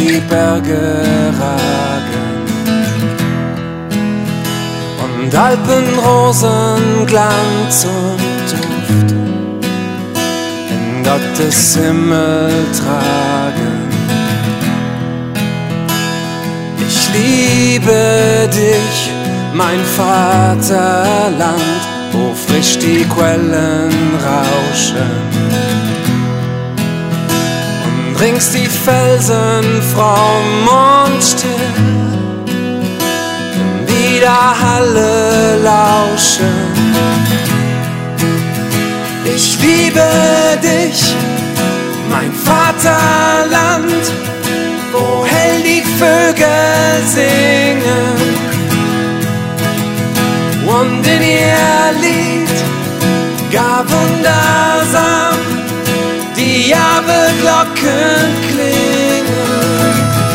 die Berge ragen und Alpenrosen Glanz und Duft in Gottes Himmel tragen. Ich liebe dich, mein Vaterland, wo frisch die Quellen rauschen und rings die Felsen fromm und still im Widerhalle lauschen. Ich liebe dich, mein Vaterland, wo hell die Vögel singen und in ihr Lied gar wundersam die Jahresglocken klingen.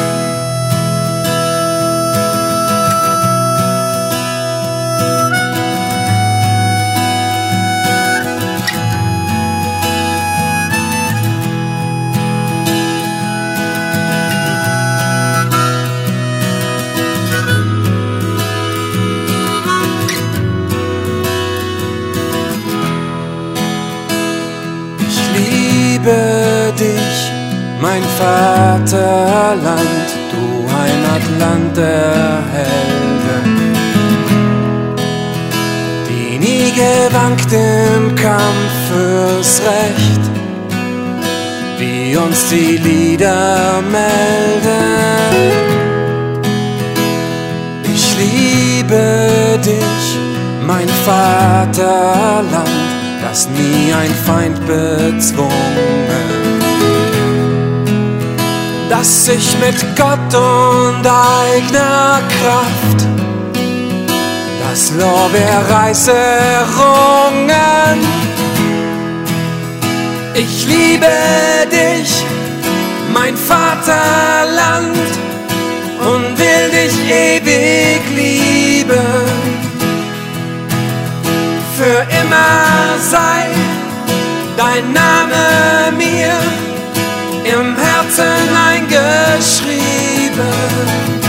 Ich liebe dich, mein Vaterland, du Heimatland der Helden, die nie gewankt im Kampf fürs Recht, wie uns die Lieder melden. Ich liebe dich, mein Vaterland, das nie ein Feind bezwungen, das sich mit Gott und eigener Kraft das Lorbeerreis errungen. Ich liebe dich, mein Vaterland, und will dich ewig lieben. Für immer sei dein Name mir im Herzen eingeschrieben.